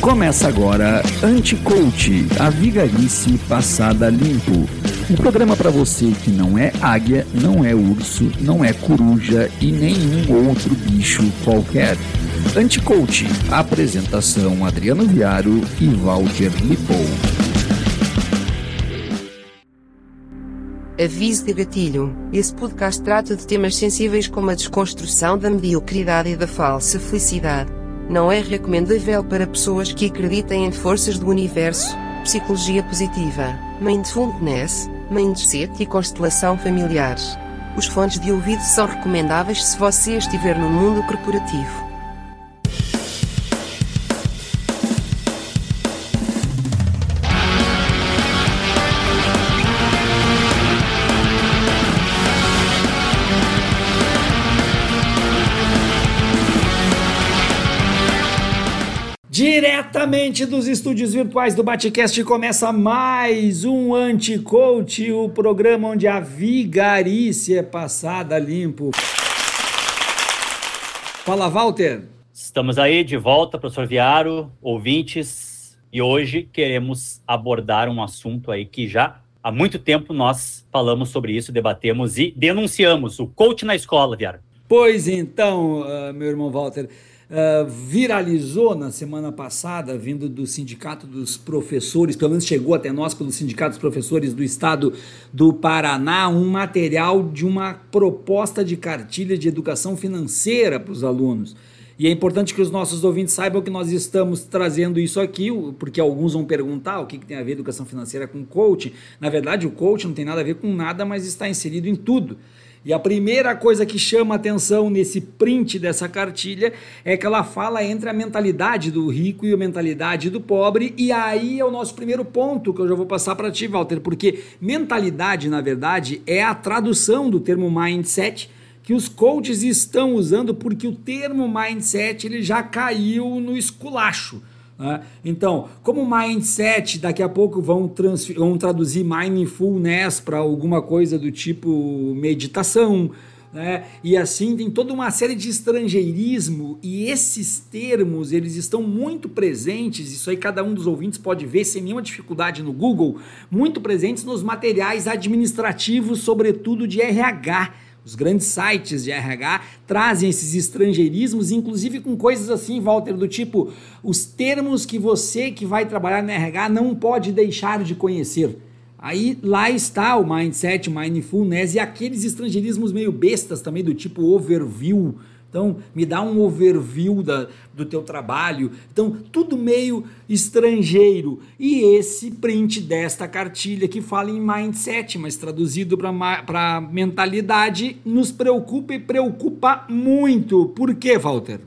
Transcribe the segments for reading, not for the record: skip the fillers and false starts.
Começa agora Anti-Coach, a vigarice passada limpo. Um programa para você que não é águia, não é urso, não é coruja e nenhum outro bicho qualquer. Anti-Coach, apresentação Adriano Viaro e Walter Lipou. Aviso de gatilho: esse podcast trata de temas sensíveis como a desconstrução da mediocridade e da falsa felicidade. Não é recomendável para pessoas que acreditem em forças do universo, psicologia positiva, mindfulness, mindset e constelação familiar. Os fones de ouvido são recomendáveis se você estiver no mundo corporativo. Diretamente dos estúdios virtuais do Batcast começa mais um Anti-Coach, o programa onde a vigarice é passada limpo. Fala, Walter. Estamos aí de volta, professor Viaro, ouvintes, e hoje queremos abordar um assunto aí que já há muito tempo nós falamos sobre isso, debatemos e denunciamos, o coach na escola, Viaro. Pois então, meu irmão Walter, viralizou na semana passada, vindo do Sindicato dos Professores, pelo menos chegou até nós pelo Sindicato dos Professores do Estado do Paraná, um material de uma proposta de cartilha de educação financeira para os alunos. E é importante que os nossos ouvintes saibam que nós estamos trazendo isso aqui, porque alguns vão perguntar o que tem a ver educação financeira com coaching. Na verdade, o coaching não tem nada a ver com nada, mas está inserido em tudo. E a primeira coisa que chama atenção nesse print dessa cartilha é que ela fala entre a mentalidade do rico e a mentalidade do pobre, e aí é o nosso primeiro ponto que eu já vou passar para ti, Walter, porque mentalidade, na verdade, é a tradução do termo mindset que os coaches estão usando, porque o termo mindset ele já caiu no esculacho. Então, como mindset, daqui a pouco vão traduzir mindfulness para alguma coisa do tipo meditação, né? E assim tem toda uma série de estrangeirismo, e esses termos eles estão muito presentes, isso aí cada um dos ouvintes pode ver sem nenhuma dificuldade no Google, muito presentes nos materiais administrativos, sobretudo de RH. Os grandes sites de RH trazem esses estrangeirismos, inclusive com coisas assim, Walter, do tipo, os termos que você que vai trabalhar no RH não pode deixar de conhecer. Aí lá está o mindset, o mindfulness e aqueles estrangeirismos meio bestas também, do tipo overview. Então, me dá um overview do teu trabalho. Então, tudo meio estrangeiro. E esse print desta cartilha que fala em mindset, mas traduzido para mentalidade, nos preocupa e preocupa muito. Por quê, Walter?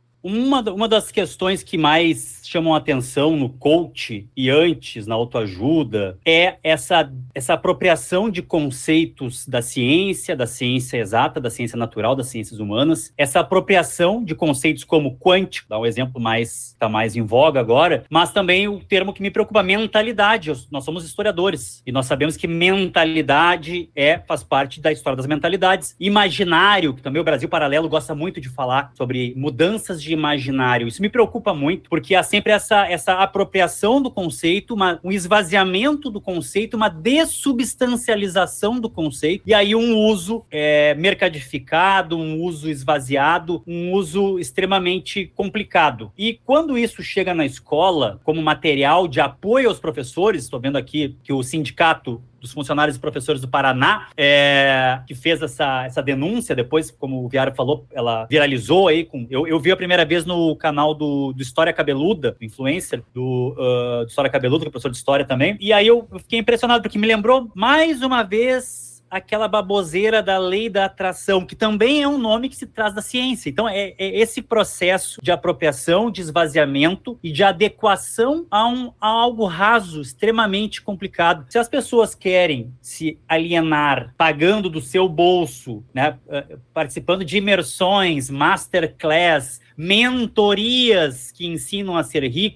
Uma das questões que mais chamam a atenção no coach e antes na autoajuda é essa apropriação de conceitos da ciência exata, da ciência natural, das ciências humanas, essa apropriação de conceitos como quântico, dá um exemplo está mais em voga agora, mas também o termo que me preocupa, mentalidade. Nós somos historiadores e nós sabemos que mentalidade faz parte da história das mentalidades. Imaginário, que também o Brasil Paralelo gosta muito de falar sobre mudanças de imaginário. Isso me preocupa muito, porque há sempre essa apropriação do conceito, um esvaziamento do conceito, uma dessubstancialização do conceito, e aí um uso mercadificado, um uso esvaziado, um uso extremamente complicado. E quando isso chega na escola, como material de apoio aos professores, estou vendo aqui que o Sindicato dos Funcionários e Professores do Paraná, que fez essa denúncia, depois, como o Viário falou, ela viralizou aí. Eu vi a primeira vez no canal do História Cabeluda, do influencer, do História Cabeluda, que é professor de História também, e aí eu fiquei impressionado, porque me lembrou, mais uma vez, aquela baboseira da lei da atração, que também é um nome que se traz da ciência. Então, é esse processo de apropriação, de esvaziamento e de adequação a algo raso, extremamente complicado. Se as pessoas querem se alienar pagando do seu bolso, né, participando de imersões, masterclass, mentorias que ensinam a ser rico,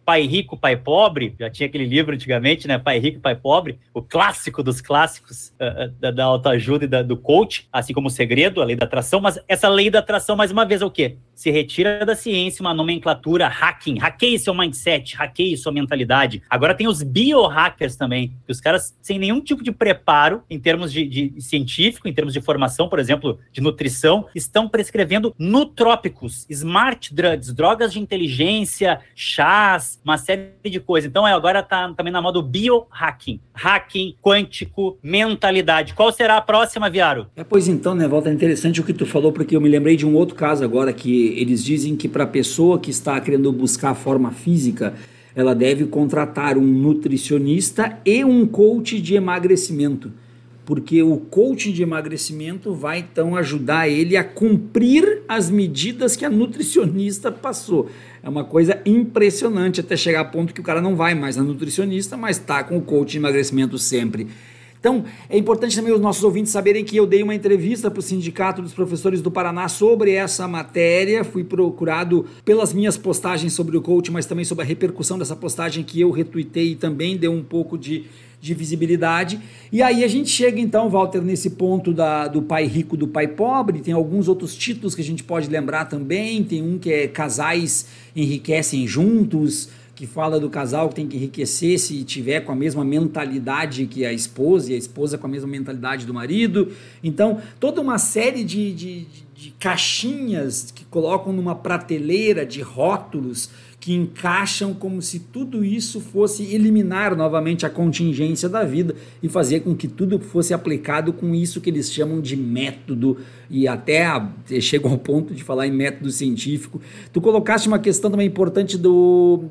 Pai Rico, Pai Pobre, já tinha aquele livro antigamente, né? Pai Rico, Pai Pobre, o clássico dos clássicos da autoajuda e do coach, assim como o segredo, a lei da atração, mas essa lei da atração, mais uma vez, é o quê? Se retira da ciência uma nomenclatura hacking, hackeie seu mindset, hackeie sua mentalidade. Agora tem os biohackers também, que os caras, sem nenhum tipo de preparo, em termos de científico, em termos de formação, por exemplo, de nutrição, estão prescrevendo nutrópicos, smart drugs, drogas de inteligência, chás, uma série de coisas. Então, agora tá também na moda o biohacking, hacking quântico, mentalidade. Qual será a próxima, Viaro? Pois então, né, Walter, é interessante o que tu falou, porque eu me lembrei de um outro caso agora, que eles dizem que para a pessoa que está querendo buscar a forma física, ela deve contratar um nutricionista e um coach de emagrecimento, porque o coach de emagrecimento vai então ajudar ele a cumprir as medidas que a nutricionista passou. É uma coisa impressionante até chegar a ponto que o cara não vai mais na nutricionista, mas está com o coach de emagrecimento sempre. Então, é importante também os nossos ouvintes saberem que eu dei uma entrevista para o Sindicato dos Professores do Paraná sobre essa matéria, fui procurado pelas minhas postagens sobre o coach, mas também sobre a repercussão dessa postagem que eu retuitei e também deu um pouco de visibilidade. E aí a gente chega então, Walter, nesse ponto do pai rico, do pai pobre. Tem alguns outros títulos que a gente pode lembrar também, tem um que é Casais Enriquecem Juntos, que fala do casal que tem que enriquecer se tiver com a mesma mentalidade que a esposa, e a esposa com a mesma mentalidade do marido. Então, toda uma série de caixinhas que colocam numa prateleira de rótulos que encaixam como se tudo isso fosse eliminar novamente a contingência da vida e fazer com que tudo fosse aplicado com isso que eles chamam de método, e até chegam ao ponto de falar em método científico. Tu colocaste uma questão também importante do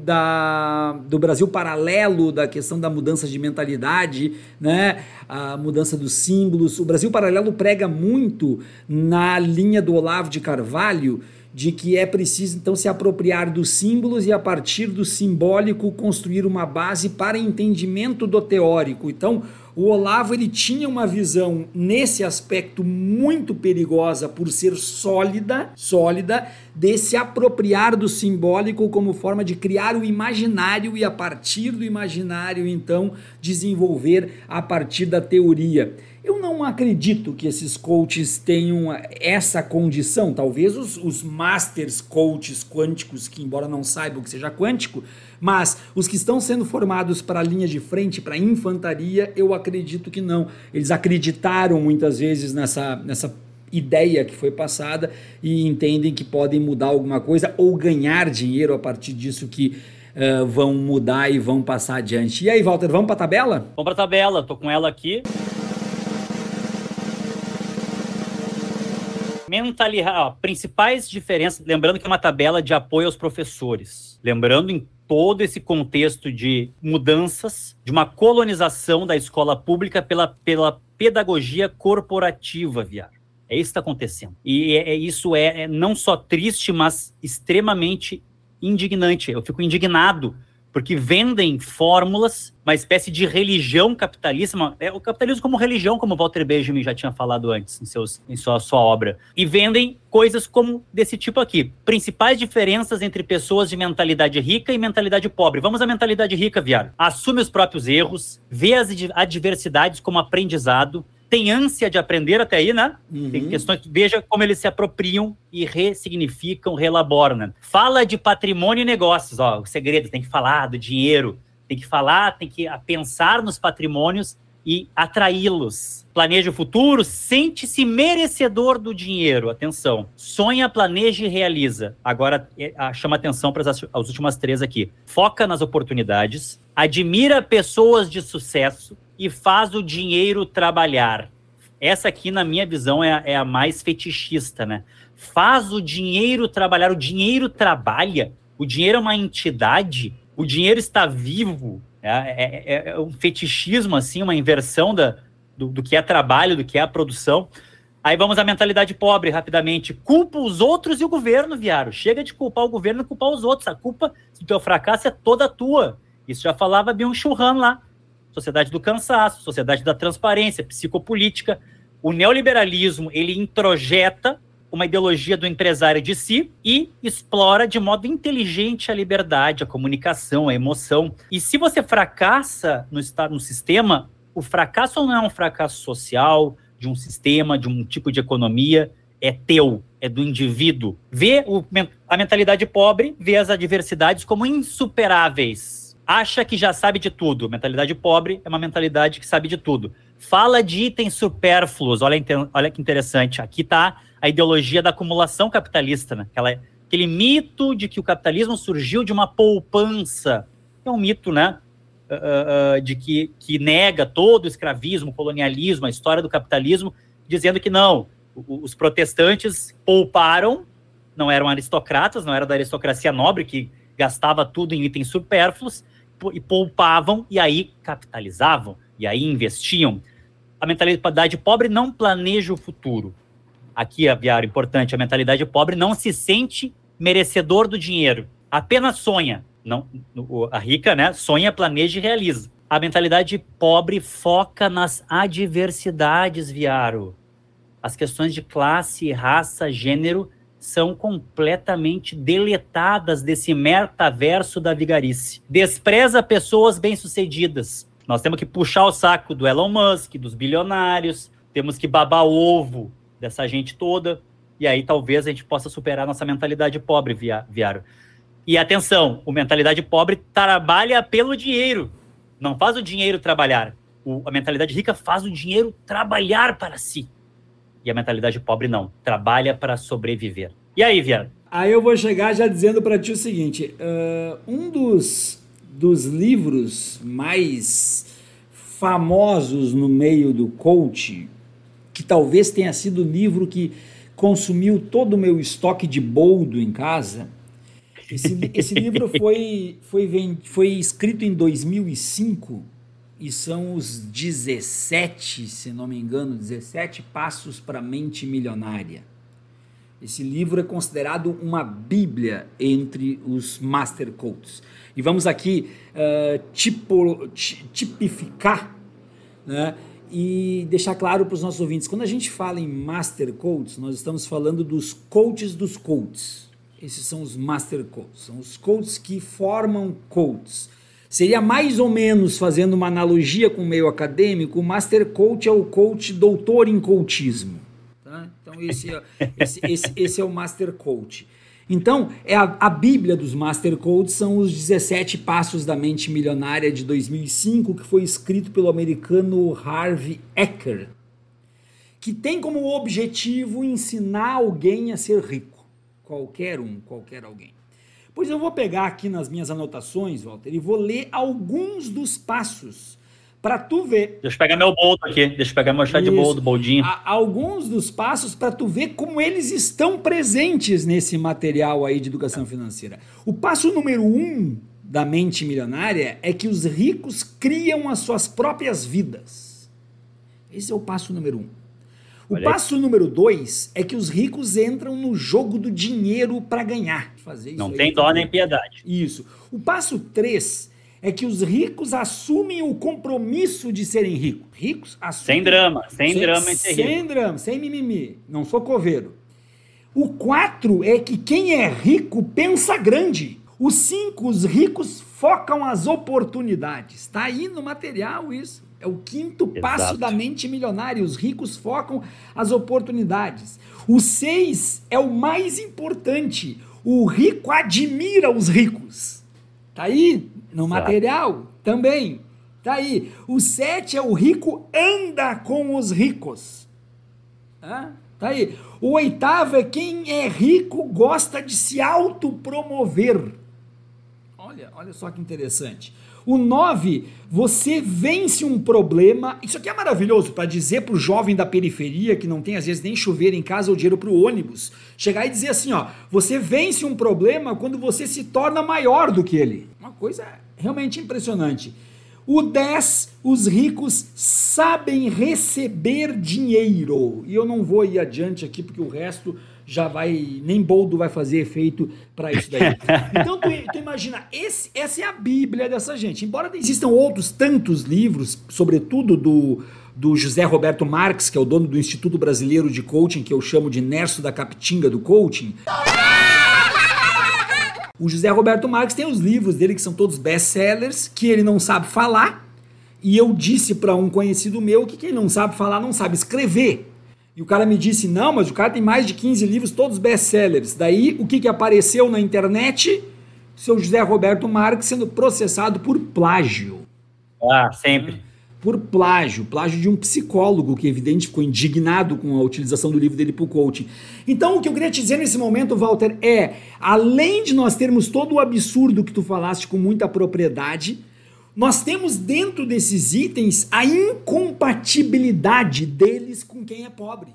Brasil paralelo, da questão da mudança de mentalidade, né? A mudança dos símbolos. O Brasil paralelo prega muito na linha do Olavo de Carvalho, de que é preciso então se apropriar dos símbolos e a partir do simbólico construir uma base para entendimento do teórico. Então, o Olavo ele tinha uma visão nesse aspecto muito perigosa por ser sólida, de se apropriar do simbólico como forma de criar o imaginário e a partir do imaginário então desenvolver a partir da teoria. Eu não acredito que esses coaches tenham essa condição. Talvez os masters coaches quânticos, que embora não saibam que seja quântico, mas os que estão sendo formados para a linha de frente, para a infantaria, eu acredito que não. Eles acreditaram muitas vezes nessa ideia que foi passada e entendem que podem mudar alguma coisa ou ganhar dinheiro a partir disso que vão mudar e vão passar adiante. E aí, Walter, vamos para a tabela? Vamos para a tabela, estou com ela aqui. Principais diferenças, lembrando que é uma tabela de apoio aos professores, lembrando em todo esse contexto de mudanças, de uma colonização da escola pública pela pedagogia corporativa, Viaro. É isso que está acontecendo. E isso é não só triste, mas extremamente indignante. Eu fico indignado, porque vendem fórmulas, uma espécie de religião capitalista, o capitalismo como religião, como Walter Benjamin já tinha falado antes em sua obra, e vendem coisas como desse tipo aqui. Principais diferenças entre pessoas de mentalidade rica e mentalidade pobre. Vamos à mentalidade rica, Viaro. Assume os próprios erros, vê as adversidades como aprendizado, tem ânsia de aprender até aí, né? Uhum. Tem questões, veja como eles se apropriam e ressignificam, reelaboram, né? Fala de patrimônio e negócios, o segredo, tem que falar do dinheiro, tem que pensar nos patrimônios e atraí-los. Planeja o futuro, sente-se merecedor do dinheiro, atenção. Sonha, planeja e realiza. Agora, chama atenção para as últimas três aqui. Foca nas oportunidades, admira pessoas de sucesso, e faz o dinheiro trabalhar. Essa aqui, na minha visão, é a mais fetichista, né? Faz o dinheiro trabalhar. O dinheiro trabalha. O dinheiro é uma entidade. O dinheiro está vivo. É um fetichismo, assim, uma inversão do que é trabalho, do que é a produção. Aí vamos à mentalidade pobre, rapidamente. Culpa os outros e o governo, Viaro. Chega de culpar o governo e culpar os outros. A culpa do teu fracasso é toda tua. Isso já falava Byung-Chul Han lá. Sociedade do cansaço, sociedade da transparência, psicopolítica. O neoliberalismo, ele introjeta uma ideologia do empresário de si e explora de modo inteligente a liberdade, a comunicação, a emoção. E se você fracassa no sistema, o fracasso não é um fracasso social, de um sistema, de um tipo de economia, é teu, é do indivíduo. A mentalidade pobre vê as adversidades como insuperáveis. Acha que já sabe de tudo. Mentalidade pobre é uma mentalidade que sabe de tudo. Fala de itens supérfluos. Olha que interessante. Aqui está a ideologia da acumulação capitalista, né? Aquele mito de que o capitalismo surgiu de uma poupança. É um mito, né? De que nega todo o escravismo, o colonialismo, a história do capitalismo, dizendo que não, os protestantes pouparam, não eram aristocratas, não era da aristocracia nobre que gastava tudo em itens supérfluos, e poupavam, e aí capitalizavam, e aí investiam. A mentalidade pobre não planeja o futuro. Aqui, Viário, importante, a mentalidade pobre não se sente merecedor do dinheiro, apenas sonha. Não, a rica, né, sonha, planeja e realiza. A mentalidade pobre foca nas adversidades, Viário. As questões de classe, raça, gênero são completamente deletadas desse metaverso da vigarice. Despreza pessoas bem-sucedidas. Nós temos que puxar o saco do Elon Musk, dos bilionários, temos que babar o ovo dessa gente toda, e aí talvez a gente possa superar nossa mentalidade pobre, Viário. E atenção, a mentalidade pobre trabalha pelo dinheiro, não faz o dinheiro trabalhar. A mentalidade rica faz o dinheiro trabalhar para si. E a mentalidade pobre não, trabalha para sobreviver. E aí, Viário? Aí eu vou chegar já dizendo para ti o seguinte, um dos livros mais famosos no meio do coach, que talvez tenha sido o livro que consumiu todo o meu estoque de boldo em casa. Esse livro foi escrito em 2005 e são os 17, se não me engano, 17 passos para a mente milionária. Esse livro é considerado uma bíblia entre os Master Coaches. E vamos aqui tipificar, né, e deixar claro para os nossos ouvintes. Quando a gente fala em Master Coaches, nós estamos falando dos coaches dos coaches. Esses são os Master Coaches, são os coaches que formam coaches. Seria mais ou menos, fazendo uma analogia com o meio acadêmico, o Master Coach é o coach doutor em coachismo. Tá? Então esse é o Master Coach. Então, a Bíblia dos Master Coaches são os 17 Passos da Mente Milionária de 2005, que foi escrito pelo americano Harvey Eker, que tem como objetivo ensinar alguém a ser rico. Qualquer alguém. Pois eu vou pegar aqui nas minhas anotações, Walter, e vou ler alguns dos passos para tu ver. Deixa eu pegar meu boldo aqui, deixa eu pegar meu chá de boldo, boldinho. Alguns dos passos para tu ver como eles estão presentes nesse material aí de educação financeira. O passo número 1 da mente milionária é que os ricos criam as suas próprias vidas. Esse é o passo número 1. O passo número 2 é que os ricos entram no jogo do dinheiro para ganhar. Fazer isso. Não tem dó nem piedade. Isso. O passo 3 é que os ricos assumem o compromisso de serem ricos. Ricos assumem. Sem drama em ser rico. Sem drama, sem mimimi. Não sou coveiro. O 4 é que quem é rico pensa grande. O 5, os ricos focam as oportunidades. Está aí no material isso. É o 5º passo da mente milionária. Os ricos focam as oportunidades. O 6 é o mais importante. O rico admira os ricos. Tá aí no material também. Tá aí. O 7 é o rico anda com os ricos. Tá aí. O 8º é quem é rico gosta de se autopromover. Olha só que interessante. O 9, você vence um problema. Isso aqui é maravilhoso para dizer para o jovem da periferia que não tem às vezes nem chuveiro em casa ou dinheiro para o ônibus. Chegar e dizer assim, ó, você vence um problema quando você se torna maior do que ele. Uma coisa realmente impressionante. O 10, os ricos sabem receber dinheiro. E eu não vou ir adiante aqui porque o resto já vai, nem boldo vai fazer efeito para isso daí. Então tu imagina, essa é a Bíblia dessa gente. Embora existam outros tantos livros, sobretudo do José Roberto Marques, que é o dono do Instituto Brasileiro de Coaching, que eu chamo de Nerso da Capitinga do Coaching. O José Roberto Marques tem os livros dele que são todos best-sellers, que ele não sabe falar, e eu disse para um conhecido meu que quem não sabe falar não sabe escrever. E o cara me disse, não, mas o cara tem mais de 15 livros, todos best-sellers. Daí, o que apareceu na internet? Seu José Roberto Marques sendo processado por plágio. Ah, sempre. Por plágio de um psicólogo que, evidente, ficou indignado com a utilização do livro dele para o coaching. Então, o que eu queria te dizer nesse momento, Walter, é, além de nós termos todo o absurdo que tu falaste com muita propriedade, nós temos dentro desses itens a incompatibilidade deles com quem é pobre.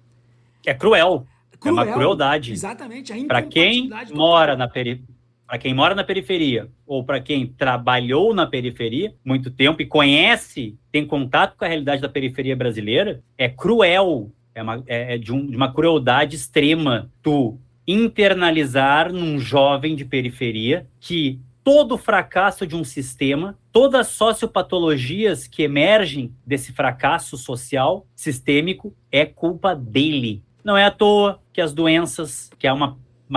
É cruel. É uma crueldade. Exatamente. Para quem mora na periferia. Para quem mora na periferia ou para quem trabalhou na periferia muito tempo e conhece, tem contato com a realidade da periferia brasileira, é cruel, é de uma crueldade extrema tu internalizar num jovem de periferia que todo o fracasso de um sistema, todas as sociopatologias que emergem desse fracasso social sistêmico é culpa dele. Não é à toa que as doenças, que é uma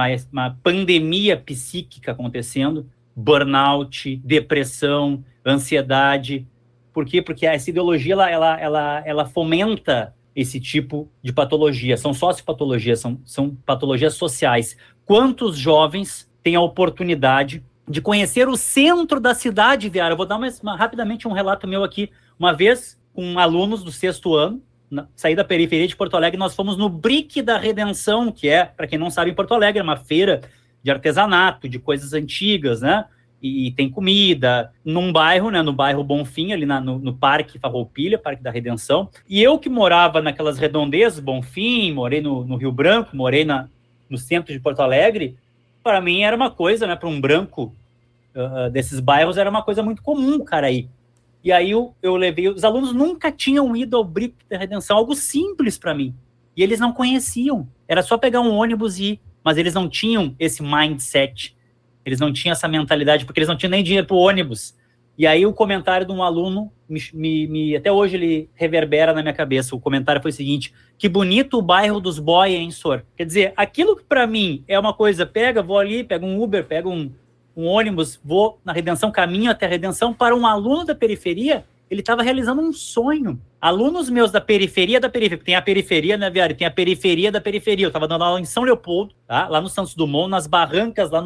pandemia psíquica acontecendo, burnout, depressão, ansiedade. Por quê? Porque essa ideologia ela fomenta esse tipo de patologia. São sociopatologias, são patologias sociais. Quantos jovens têm a oportunidade de conhecer o centro da cidade, Viara? Eu vou dar rapidamente um relato meu aqui. Uma vez, com alunos do 6º ano, saí da periferia de Porto Alegre, nós fomos no Brick da Redenção, que é, para quem não sabe, em Porto Alegre, é uma feira de artesanato, de coisas antigas, né? E tem comida, num bairro, né? No bairro Bonfim, ali no Parque Farroupilha, Parque da Redenção. E eu que morava naquelas redondezas, Bonfim, morei no Rio Branco, morei no centro de Porto Alegre, para mim era uma coisa, né? Para um branco desses bairros, era uma coisa muito comum, cara, aí. E aí eu levei... Os alunos nunca tinham ido ao Brick da Redenção, algo simples para mim. E eles não conheciam. Era só pegar um ônibus e ir. Mas eles não tinham esse mindset. Eles não tinham essa mentalidade, porque eles não tinham nem dinheiro para o ônibus. E aí o comentário de um aluno, até hoje ele reverbera na minha cabeça. O comentário foi o seguinte: que bonito o bairro dos boy, hein, senhor? Quer dizer, aquilo que para mim é uma coisa, vou ali, pego um Uber, pego um ônibus, vou na Redenção, caminho até a Redenção, para um aluno da periferia, ele estava realizando um sonho. Alunos meus da periferia, tem a periferia, né, Viário? Tem a periferia da periferia. Eu estava dando aula em São Leopoldo, tá? Lá no Santos Dumont, nas barrancas lá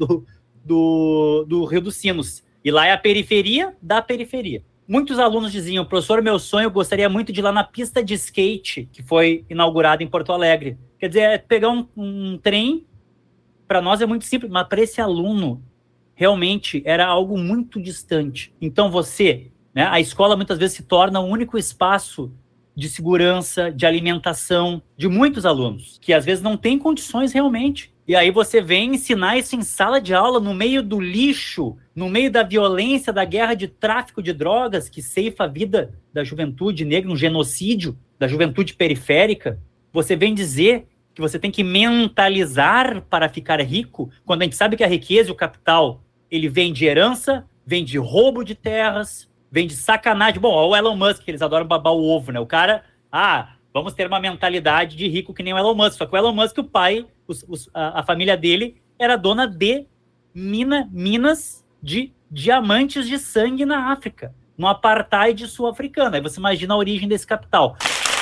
do Rio dos Sinos. E lá é a periferia da periferia. Muitos alunos diziam, professor, meu sonho, eu gostaria muito de ir lá na pista de skate, que foi inaugurada em Porto Alegre. Quer dizer, é pegar um trem, para nós é muito simples, mas para esse aluno, realmente era algo muito distante. Então né, a escola muitas vezes se torna o único espaço de segurança, de alimentação de muitos alunos, que às vezes não têm condições realmente. E aí você vem ensinar isso em sala de aula, no meio do lixo, no meio da violência, da guerra de tráfico de drogas, que ceifa a vida da juventude negra, um genocídio da juventude periférica. Você vem dizer que você tem que mentalizar para ficar rico, quando a gente sabe que a riqueza e o capital, ele vem de herança, vem de roubo de terras, vem de sacanagem. Bom, o Elon Musk, eles adoram babar o ovo, né? O cara, vamos ter uma mentalidade de rico que nem o Elon Musk. Só que o Elon Musk, o pai, a família dele, era dona de minas de diamantes de sangue na África, no apartheid sul-africano. Aí você imagina a origem desse capital.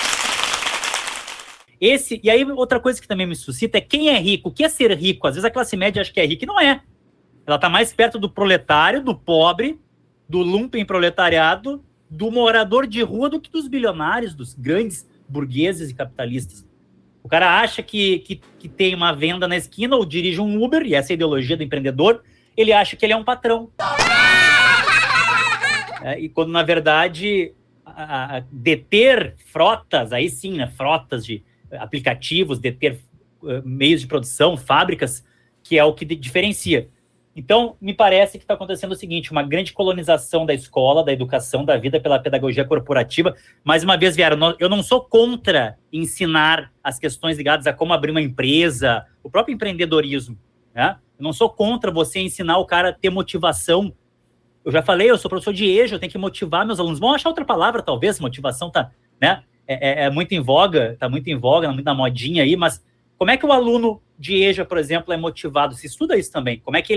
E aí, outra coisa que também me suscita é quem é rico. O que é ser rico? Às vezes a classe média acha que é rica e não é. Ela está mais perto do proletário, do pobre, do lumpen proletariado, do morador de rua do que dos bilionários, dos grandes burgueses e capitalistas. O cara acha que tem uma venda na esquina ou dirige um Uber, e essa é a ideologia do empreendedor, ele acha que ele é um patrão. E quando, na verdade, deter frotas, aí sim, né, frotas de aplicativos, deter meios de produção, fábricas, que é o que diferencia. Então, me parece que está acontecendo o seguinte, uma grande colonização da escola, da educação, da vida pela pedagogia corporativa. Mais uma vez, Viara, eu não sou contra ensinar as questões ligadas a como abrir uma empresa, o próprio empreendedorismo, né? Eu não sou contra você ensinar o cara a ter motivação eu já falei, eu sou professor de EJA, eu tenho que motivar meus alunos. Vão achar outra palavra, talvez, motivação tá, né? É muito em voga, tá muito em voga, muito na modinha aí, mas como é que o aluno de EJA, por exemplo, é motivado? Se estuda isso também. Como é que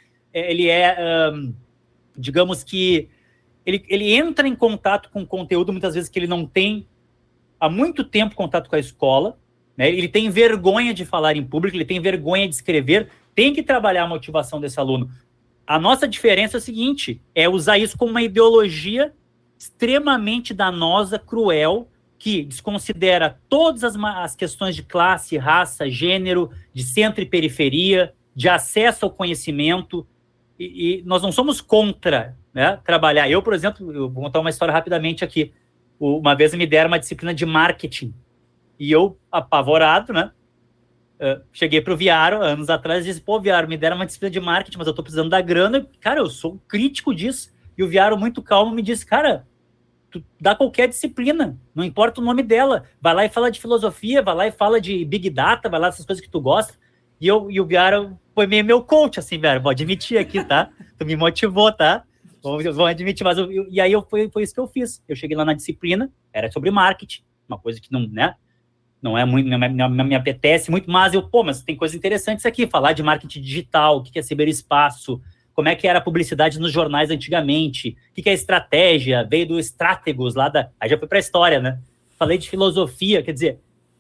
digamos que ele entra em contato com conteúdo, muitas vezes, que ele não tem há muito tempo contato com a escola, né? Ele tem vergonha de falar em público, ele tem vergonha de escrever, tem que trabalhar a motivação desse aluno. A nossa diferença é o seguinte, é usar isso como uma ideologia extremamente danosa, cruel, que desconsidera todas as questões de classe, raça, gênero, de centro e periferia, de acesso ao conhecimento, e nós não somos contra, né, trabalhar. Eu, por exemplo, eu vou contar uma história rapidamente aqui. Uma vez me deram uma disciplina de marketing, e eu, apavorado, né, cheguei pro Viaro, anos atrás, e disse, pô, Viaro, me deram uma disciplina de marketing, mas eu tô precisando da grana, cara, eu sou crítico disso. E o Viaro, muito calmo, me disse, cara, tu dá qualquer disciplina, não importa o nome dela, vai lá e fala de filosofia, vai lá e fala de Big Data, vai lá essas coisas que tu gosta. E o Viaro foi meio meu coach, assim, Viaro, vou admitir aqui, tá? Tu me motivou, tá? Vou admitir, mas e aí foi isso que eu fiz. Eu cheguei lá na disciplina, era sobre marketing, uma coisa que não, né? Não me apetece muito, mas mas tem coisas interessantes aqui, falar de marketing digital, o que é ciberespaço, como é que era a publicidade nos jornais antigamente, o que é estratégia, veio do Stratégos lá aí já foi para a história, né? Falei de filosofia, quer dizer,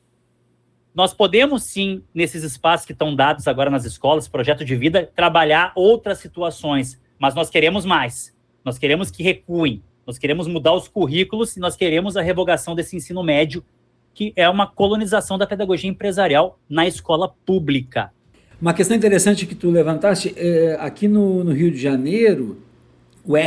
nós podemos sim, nesses espaços que estão dados agora nas escolas, projeto de vida, trabalhar outras situações, mas nós queremos mais, nós queremos que recuem, nós queremos mudar os currículos e nós queremos a revogação desse ensino médio, que é uma colonização da pedagogia empresarial na escola pública. Uma questão interessante que tu levantaste, aqui no Rio de Janeiro, o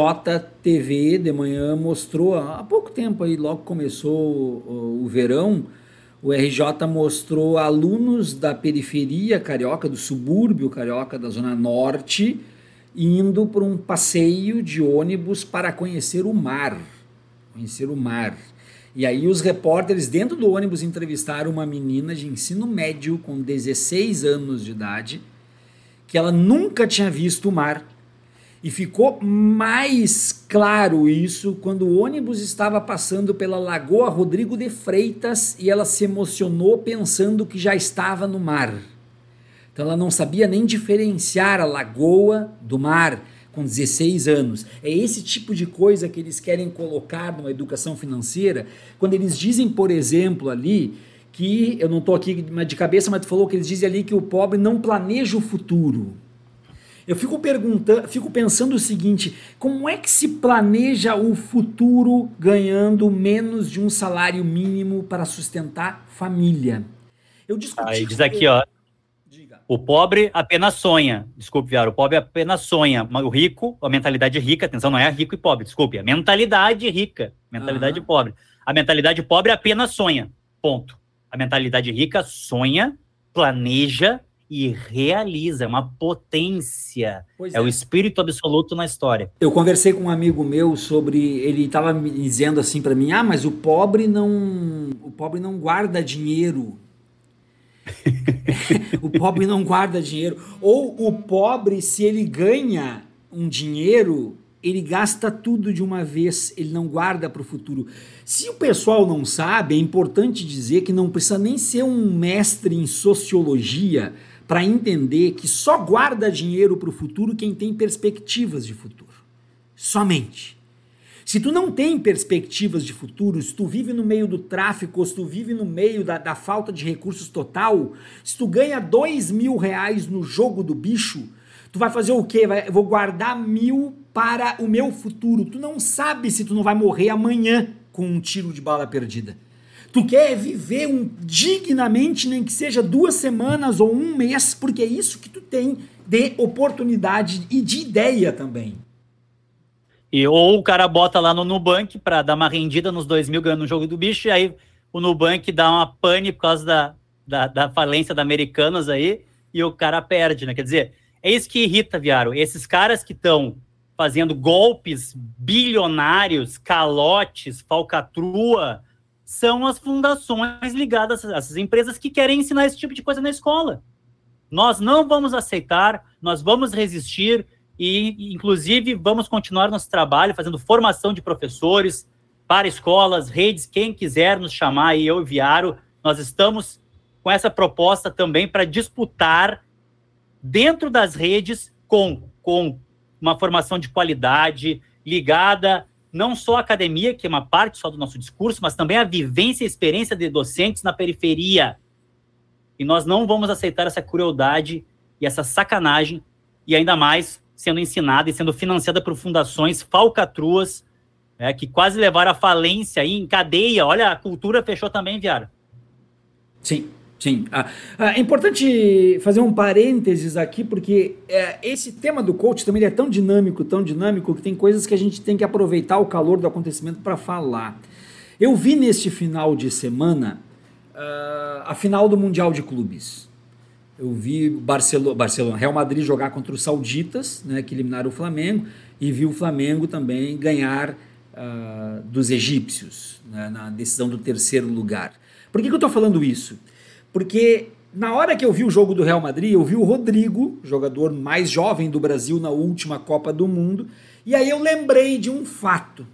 RJTV de manhã mostrou, há pouco tempo aí, logo começou o verão, o RJ mostrou alunos da periferia carioca, do subúrbio carioca, da Zona Norte, indo para um passeio de ônibus para conhecer o mar. E aí os repórteres dentro do ônibus entrevistaram uma menina de ensino médio com 16 anos de idade, que ela nunca tinha visto o mar. E ficou mais claro isso quando o ônibus estava passando pela Lagoa Rodrigo de Freitas e ela se emocionou pensando que já estava no mar. Então ela não sabia nem diferenciar a lagoa do mar com 16 anos. É esse tipo de coisa que eles querem colocar numa educação financeira, quando eles dizem, por exemplo, ali, que, eu não estou aqui de cabeça, mas tu falou que eles dizem ali que o pobre não planeja o futuro. Eu fico pensando o seguinte, como é que se planeja o futuro ganhando menos de um salário mínimo para sustentar família? Eu discuti... Aí diz aqui, ó, o pobre apenas sonha, desculpe, Viaro, o pobre apenas sonha, mas o rico, a mentalidade rica, atenção, não é rico e pobre, desculpe, a mentalidade rica, mentalidade pobre. A mentalidade pobre apenas sonha, ponto. A mentalidade rica sonha, planeja e realiza, é uma potência, é o espírito absoluto na história. Eu conversei com um amigo meu sobre, ele estava me dizendo assim para mim, mas o pobre não guarda dinheiro. O pobre não guarda dinheiro. Ou o pobre, se ele ganha um dinheiro, ele gasta tudo de uma vez, ele não guarda para o futuro. Se o pessoal não sabe, é importante dizer que não precisa nem ser um mestre em sociologia para entender que só guarda dinheiro para o futuro quem tem perspectivas de futuro. Somente. Se tu não tem perspectivas de futuro, se tu vive no meio do tráfico, se tu vive no meio da falta de recursos total, se tu ganha R$2.000 no jogo do bicho, tu vai fazer o quê? Vou guardar 1.000 para o meu futuro. Tu não sabe se tu não vai morrer amanhã com um tiro de bala perdida. Tu quer viver dignamente, nem que seja 2 semanas ou 1 mês, porque é isso que tu tem de oportunidade e de ideia também. Ou o cara bota lá no Nubank para dar uma rendida nos 2.000 ganhando no jogo do bicho, e aí o Nubank dá uma pane por causa da falência da Americanas aí, e o cara perde, né? Quer dizer, é isso que irrita, Viaro. Esses caras que estão fazendo golpes bilionários, calotes, falcatrua, são as fundações ligadas a essas empresas que querem ensinar esse tipo de coisa na escola. Nós não vamos aceitar, nós vamos resistir, e, inclusive, vamos continuar nosso trabalho fazendo formação de professores para escolas, redes, quem quiser nos chamar, aí eu e Viaro, nós estamos com essa proposta também para disputar dentro das redes com uma formação de qualidade ligada não só à academia, que é uma parte só do nosso discurso, mas também à vivência e experiência de docentes na periferia. E nós não vamos aceitar essa crueldade e essa sacanagem, e ainda mais sendo ensinada e sendo financiada por fundações falcatruas, que quase levaram à falência aí em cadeia. Olha, a cultura fechou também, Viara. Sim. Sim, é importante fazer um parênteses aqui, porque esse tema do coach também é tão dinâmico, que tem coisas que a gente tem que aproveitar o calor do acontecimento para falar. Eu vi neste final de semana a final do Mundial de Clubes. Eu vi Barcelona, Real Madrid jogar contra os sauditas, né, que eliminaram o Flamengo, e vi o Flamengo também ganhar dos egípcios, né, na decisão do terceiro lugar. Por que eu estou falando isso? Porque na hora que eu vi o jogo do Real Madrid, eu vi o Rodrigo, jogador mais jovem do Brasil na última Copa do Mundo, e aí eu lembrei de um fato.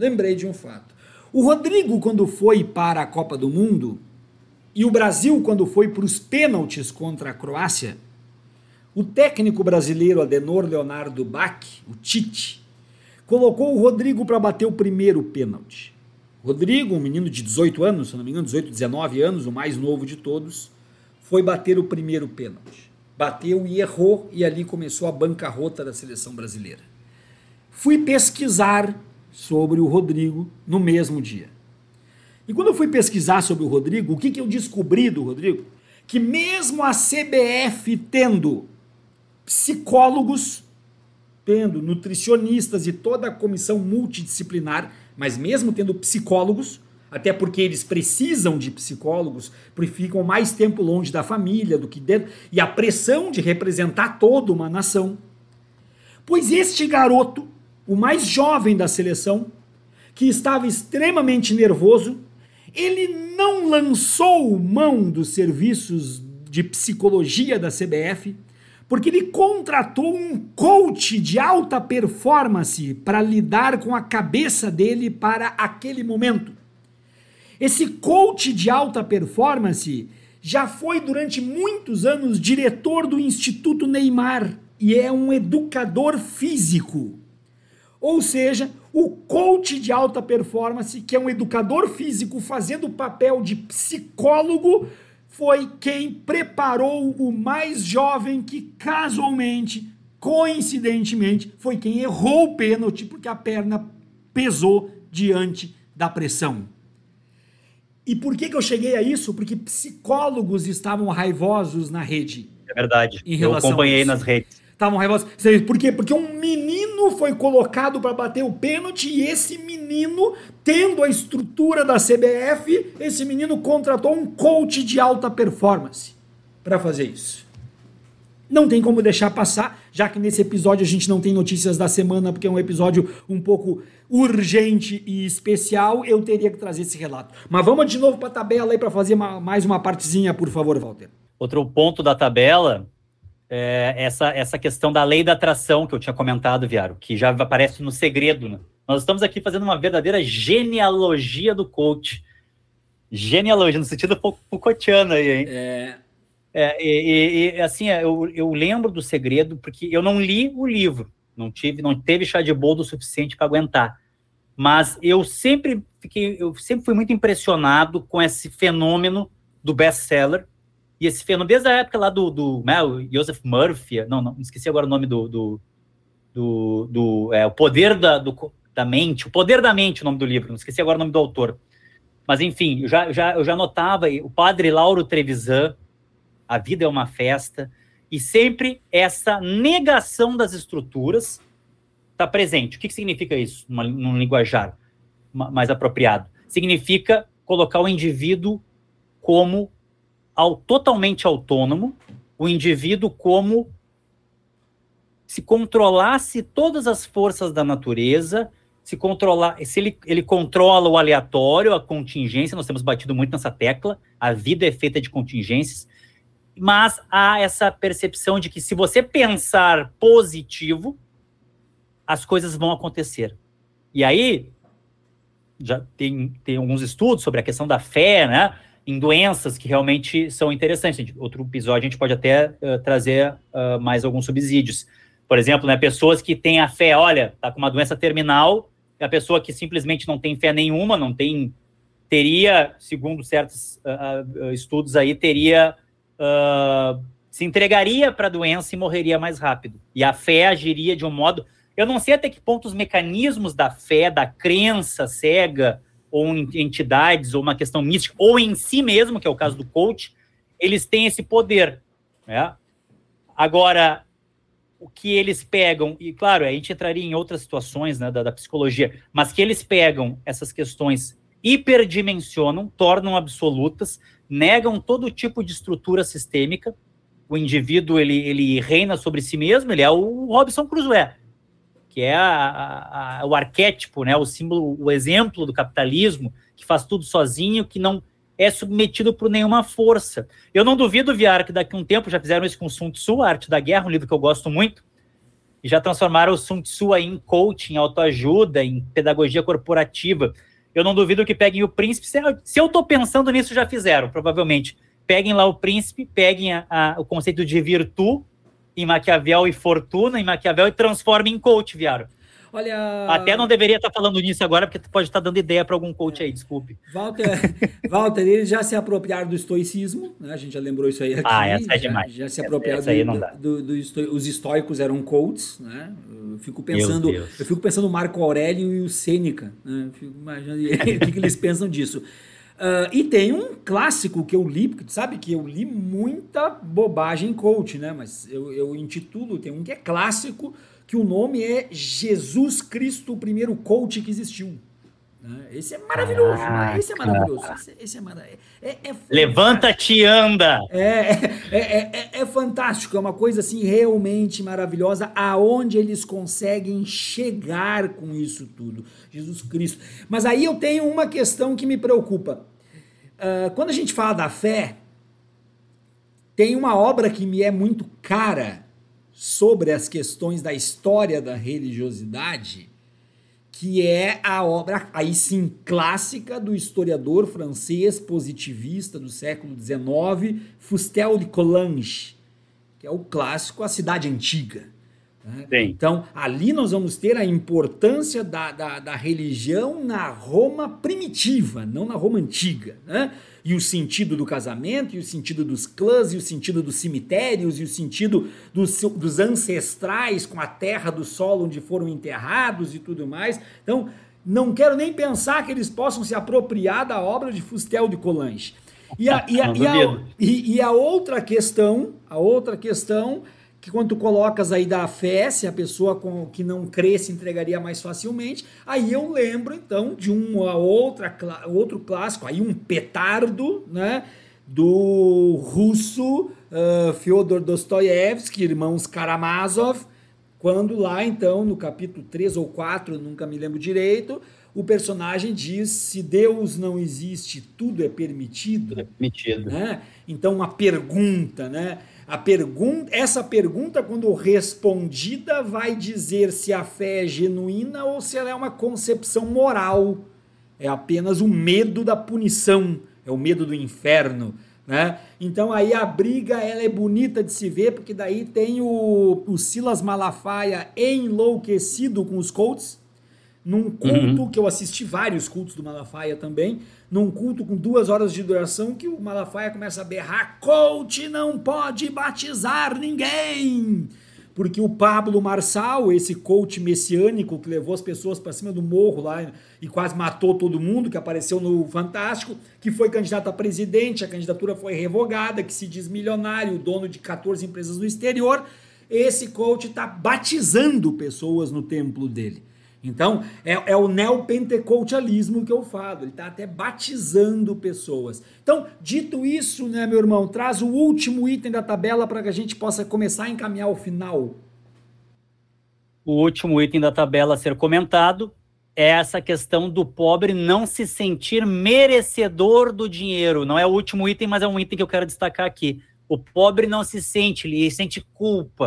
O Rodrigo, quando foi para a Copa do Mundo, e o Brasil, quando foi para os pênaltis contra a Croácia, o técnico brasileiro Adenor Leonardo Bach, o Tite, colocou o Rodrigo para bater o primeiro pênalti. Rodrigo, um menino de 18 anos, se não me engano, 18, 19 anos, o mais novo de todos, foi bater o primeiro pênalti. Bateu e errou, e ali começou a bancarrota da seleção brasileira. Fui pesquisar sobre o Rodrigo no mesmo dia. E quando eu fui pesquisar sobre o Rodrigo, o que eu descobri do Rodrigo? Que mesmo a CBF tendo psicólogos, tendo nutricionistas e toda a comissão multidisciplinar, mas mesmo tendo psicólogos, até porque eles precisam de psicólogos, porque ficam mais tempo longe da família do que dentro, e a pressão de representar toda uma nação. Pois este garoto, o mais jovem da seleção, que estava extremamente nervoso, ele não lançou mão dos serviços de psicologia da CBF, porque ele contratou um coach de alta performance para lidar com a cabeça dele para aquele momento. Esse coach de alta performance já foi durante muitos anos diretor do Instituto Neymar e é um educador físico. Ou seja, o coach de alta performance, que é um educador físico fazendo o papel de psicólogo, foi quem preparou o mais jovem que casualmente, coincidentemente, foi quem errou o pênalti porque a perna pesou diante da pressão. E por que eu cheguei a isso? Porque psicólogos estavam raivosos na rede. É verdade, eu acompanhei nas redes. Estavam raivosos. Por quê? Porque um menino foi colocado para bater o pênalti e esse menino, tendo a estrutura da CBF, esse menino contratou um coach de alta performance para fazer isso. Não tem como deixar passar, já que nesse episódio a gente não tem notícias da semana, porque é um episódio um pouco urgente e especial, eu teria que trazer esse relato. Mas vamos de novo para a tabela aí para fazer mais uma partezinha, por favor, Walter. Outro ponto da tabela é essa questão da lei da atração que eu tinha comentado, Viaro, que já aparece no Segredo, né? Nós estamos aqui fazendo uma verdadeira genealogia do coach. Genealogia, no sentido Foucaultiano aí, hein? Assim, eu lembro do Segredo porque eu não li o livro, não teve chá de boldo o suficiente para aguentar, mas eu sempre fui muito impressionado com esse fenômeno do best-seller, e esse fenômeno desde a época lá do Joseph Murphy, não esqueci agora o nome o Poder da Mente, o Poder da Mente, o nome do livro, não esqueci agora o nome do autor, mas enfim, eu já notava o padre Lauro Trevisan, A Vida é uma Festa, e sempre essa negação das estruturas está presente. O que significa isso, num linguajar mais apropriado? Significa colocar o indivíduo como totalmente autônomo, o indivíduo como se controlasse todas as forças da natureza, se ele controla o aleatório, a contingência, nós temos batido muito nessa tecla, a vida é feita de contingências, mas há essa percepção de que se você pensar positivo, as coisas vão acontecer. E aí, já tem alguns estudos sobre a questão da fé, né, em doenças que realmente são interessantes. Outro episódio a gente pode até trazer mais alguns subsídios. Por exemplo, né, pessoas que têm a fé, olha, está com uma doença terminal, e a pessoa que simplesmente não tem fé nenhuma, teria, segundo certos estudos aí, se entregaria para a doença e morreria mais rápido. E a fé agiria de um modo... Eu não sei até que ponto os mecanismos da fé, da crença cega, ou em entidades, ou uma questão mística, ou em si mesmo, que é o caso do coach, eles têm esse poder, né? Agora, o que eles pegam, e claro, a gente entraria em outras situações, né, da psicologia, mas que eles pegam essas questões, hiperdimensionam, tornam absolutas, negam todo tipo de estrutura sistêmica. O indivíduo, ele reina sobre si mesmo, ele é o Robinson Crusoe, que é o arquétipo, né, o símbolo, o exemplo do capitalismo, que faz tudo sozinho, que não é submetido por nenhuma força. Eu não duvido, Viara, que daqui a um tempo já fizeram isso com Sun Tzu, A Arte da Guerra, um livro que eu gosto muito, e já transformaram o Sun Tzu aí em coaching, em autoajuda, em pedagogia corporativa. Eu não duvido que peguem o príncipe, se eu estou pensando nisso, já fizeram, provavelmente. Peguem lá o príncipe, peguem o conceito de virtude, em Maquiavel e fortuna em Maquiavel e transforma em coach, Viaro. Olha... Até não deveria estar falando nisso agora, porque tu pode estar dando ideia para algum coach aí, desculpe. Walter, eles já se apropriaram do estoicismo, né? A gente já lembrou isso aí aqui. Essa é demais. Já se apropriaram os estoicos eram coaches, né? Eu fico pensando no Marco Aurélio e o Sêneca, né? Eu fico imaginando o que eles pensam disso. E tem um clássico que eu li, porque tu sabe que eu li muita bobagem coach, né? Mas eu intitulo, tem um que é clássico, que o nome é Jesus Cristo, o primeiro coach que existiu. Esse é maravilhoso, né? Esse é maravilhoso. Esse é maravilhoso. Levanta-te e anda! É fantástico, é uma coisa assim realmente maravilhosa, aonde eles conseguem chegar com isso tudo. Jesus Cristo. Mas aí eu tenho uma questão que me preocupa. Quando a gente fala da fé, tem uma obra que me é muito cara sobre as questões da história da religiosidade, que é a obra, aí sim, clássica do historiador francês positivista do século XIX, Fustel de Coulanges, que é o clássico A Cidade Antiga. Né? Então, ali nós vamos ter a importância da religião na Roma primitiva, não na Roma antiga, né? E o sentido do casamento, e o sentido dos clãs, e o sentido dos cemitérios, e o sentido dos ancestrais com a terra do solo onde foram enterrados e tudo mais. Então, não quero nem pensar que eles possam se apropriar da obra de Fustel de Coulanges. E a outra questão, que quando tu colocas aí da fé, se a pessoa que não crê se entregaria mais facilmente, aí eu lembro então de outro clássico, aí um petardo, né, do russo Fyodor Dostoiévski, irmãos Karamazov, quando lá então no capítulo 3 ou 4, nunca me lembro direito, o personagem diz: se Deus não existe, tudo é permitido. É permitido. Né? Então uma pergunta, né? Essa pergunta, quando respondida, vai dizer se a fé é genuína ou se ela é uma concepção moral. É apenas o medo da punição, é o medo do inferno. Né? Então aí a briga ela é bonita de se ver, porque daí tem o Silas Malafaia enlouquecido com os coaches, num culto que eu assisti vários cultos do Malafaia também, num culto com 2 horas de duração, que o Malafaia começa a berrar: coach não pode batizar ninguém, porque o Pablo Marçal, esse coach messiânico que levou as pessoas para cima do morro lá e quase matou todo mundo, que apareceu no Fantástico, que foi candidato a presidente, a candidatura foi revogada, que se diz milionário, dono de 14 empresas no exterior, esse coach está batizando pessoas no templo dele. Então, é o neopentecostalismo que eu falo, ele está até batizando pessoas. Então, dito isso, né, meu irmão, traz o último item da tabela para que a gente possa começar a encaminhar o final. O último item da tabela a ser comentado é essa questão do pobre não se sentir merecedor do dinheiro. Não é o último item, mas é um item que eu quero destacar aqui. O pobre não se sente, ele sente culpa.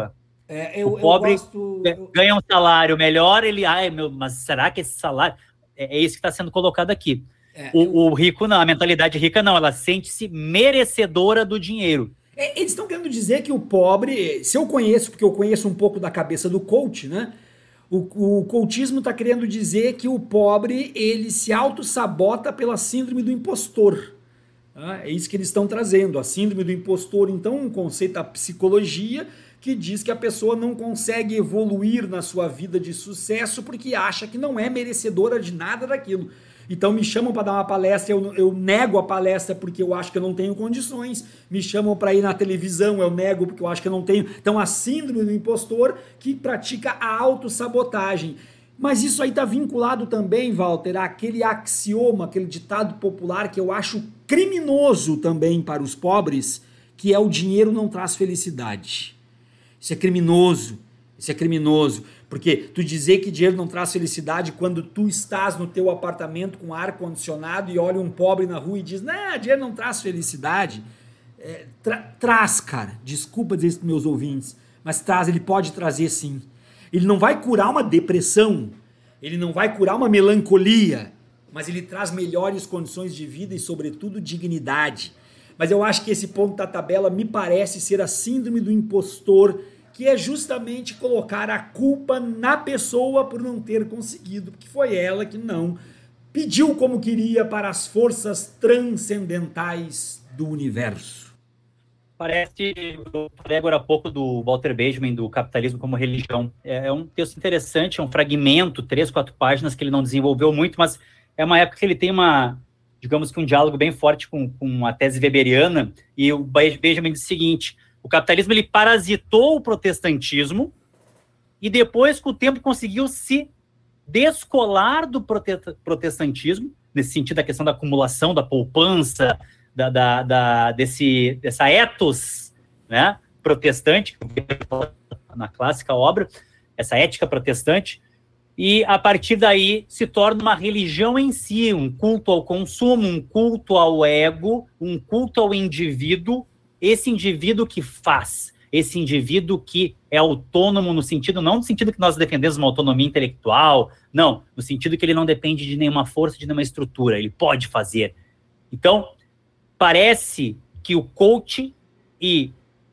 O pobre ganha um salário melhor, mas será que esse salário... É isso que está sendo colocado aqui. O rico não, a mentalidade rica não, ela sente-se merecedora do dinheiro. Eles estão querendo dizer que o pobre, se eu conheço, porque eu conheço um pouco da cabeça do coach, né? O coachismo está querendo dizer que o pobre, ele se auto-sabota pela síndrome do impostor. Tá? É isso que eles estão trazendo. A síndrome do impostor, então, um conceito da psicologia que diz que a pessoa não consegue evoluir na sua vida de sucesso porque acha que não é merecedora de nada daquilo. Então me chamam para dar uma palestra, eu nego a palestra porque eu acho que eu não tenho condições. Me chamam para ir na televisão, eu nego porque eu acho que eu não tenho. Então a síndrome do impostor que pratica a autossabotagem. Mas isso aí está vinculado também, Walter, àquele axioma, aquele ditado popular que eu acho criminoso também para os pobres, que é o dinheiro não traz felicidade. Isso é criminoso. Isso é criminoso, porque tu dizer que dinheiro não traz felicidade quando tu estás no teu apartamento com ar-condicionado e olha um pobre na rua e diz, não, dinheiro não traz felicidade, traz, cara, desculpa dizer isso para meus ouvintes, mas traz, ele pode trazer sim. Ele não vai curar uma depressão, ele não vai curar uma melancolia, mas ele traz melhores condições de vida e, sobretudo, dignidade. Mas eu acho que esse ponto da tabela me parece ser a síndrome do impostor, que é justamente colocar a culpa na pessoa por não ter conseguido, porque foi ela que não pediu como queria para as forças transcendentais do universo. Eu falei agora há pouco do Walter Benjamin, do Capitalismo como Religião. É um texto interessante, é um fragmento, 3, 4 páginas, que ele não desenvolveu muito, mas é uma época que ele tem digamos que um diálogo bem forte com a tese weberiana, e o Benjamin diz o seguinte: o capitalismo ele parasitou o protestantismo e depois, com o tempo, conseguiu se descolar do protestantismo, nesse sentido da questão da acumulação, da poupança, dessa ethos, né, protestante, na clássica obra, essa ética protestante, e a partir daí se torna uma religião em si, um culto ao consumo, um culto ao ego, um culto ao indivíduo, esse indivíduo que faz, esse indivíduo que é autônomo no sentido, não no sentido que nós defendemos uma autonomia intelectual, não, no sentido que ele não depende de nenhuma força, de nenhuma estrutura, ele pode fazer. Então, parece que o coaching e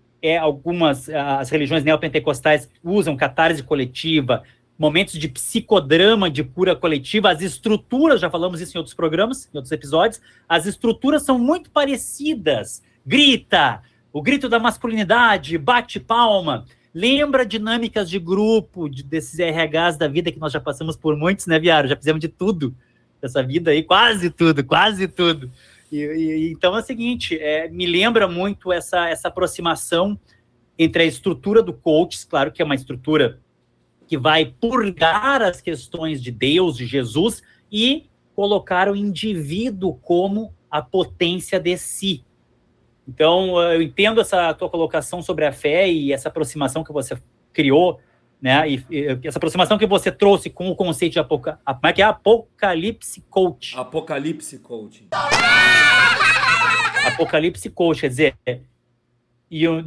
as religiões neopentecostais usam catarse coletiva, momentos de psicodrama, de cura coletiva, as estruturas, já falamos isso em outros programas, em outros episódios, as estruturas são muito parecidas. Grita, o grito da masculinidade, bate palma, lembra dinâmicas de grupo, desses RHs da vida que nós já passamos por muitos, né, Viário? Já fizemos de tudo dessa vida aí, quase tudo. Então é o seguinte, me lembra muito essa aproximação entre a estrutura do coach, claro que é uma estrutura que vai purgar as questões de Deus, de Jesus, e colocar o indivíduo como a potência de si. Então, eu entendo essa tua colocação sobre a fé e essa aproximação que você criou, né? E essa aproximação que você trouxe com o conceito de Apocalipse Coach. Apocalipse Coach. Apocalipse Coach, quer dizer, e o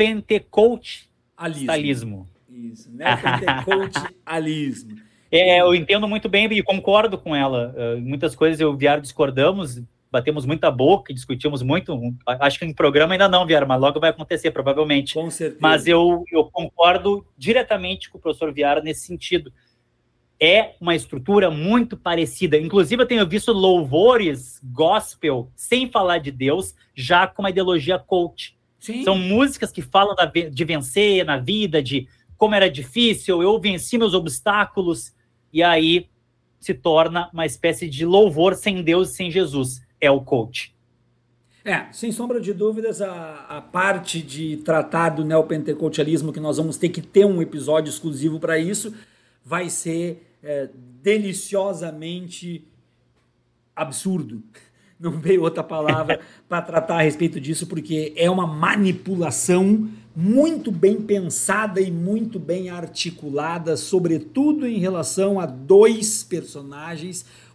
neopentecostalismo. Isso, neopentecostalismo. Eu entendo muito bem e concordo com ela. Muitas coisas eu e o Viário discordamos, batemos muita boca, discutimos muito. Acho que em programa ainda não, Viário, mas logo vai acontecer, provavelmente. Com certeza. Mas eu concordo diretamente com o professor Viário nesse sentido. É uma estrutura muito parecida. Inclusive, eu tenho visto louvores gospel, sem falar de Deus, já com uma ideologia coach. Sim. São músicas que falam de vencer na vida, de como era difícil, eu venci meus obstáculos, e aí se torna uma espécie de louvor sem Deus e sem Jesus. É o coach. Sem sombra de dúvidas, a parte de tratar do neopentecostalismo, que nós vamos ter que ter um episódio exclusivo para isso, vai ser deliciosamente absurdo. Não veio outra palavra para tratar a respeito disso, porque é uma manipulação muito bem pensada e muito bem articulada, sobretudo em relação a 2 personagens,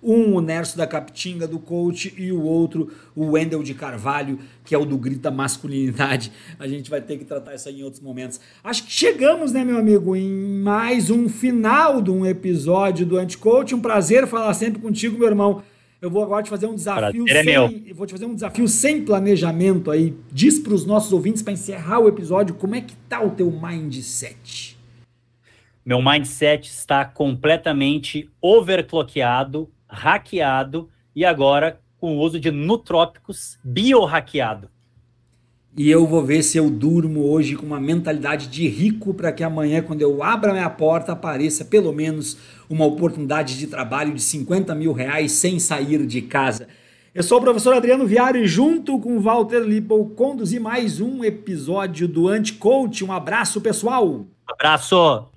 Um, o Nerso da Capitinga, do coach, e o outro, o Wendel de Carvalho, que é o do Grita Masculinidade. A gente vai ter que tratar isso aí em outros momentos. Acho que chegamos, né, meu amigo, em mais um final de um episódio do Anti-Coach. Um prazer falar sempre contigo, meu irmão. Eu vou agora te fazer um desafio vou te fazer um desafio sem planejamento aí. Diz para os nossos ouvintes, para encerrar o episódio, como é que tá o teu mindset? Meu mindset está completamente overclockeado, hackeado e agora com o uso de nootrópicos biohackeado. E eu vou ver se eu durmo hoje com uma mentalidade de rico para que amanhã, quando eu abra minha porta, apareça pelo menos uma oportunidade de trabalho de 50 mil reais sem sair de casa. Eu sou o professor Adriano Viário e junto com o Walter Lippel conduzi mais um episódio do Anti-Coach. Um abraço, pessoal! Abraço!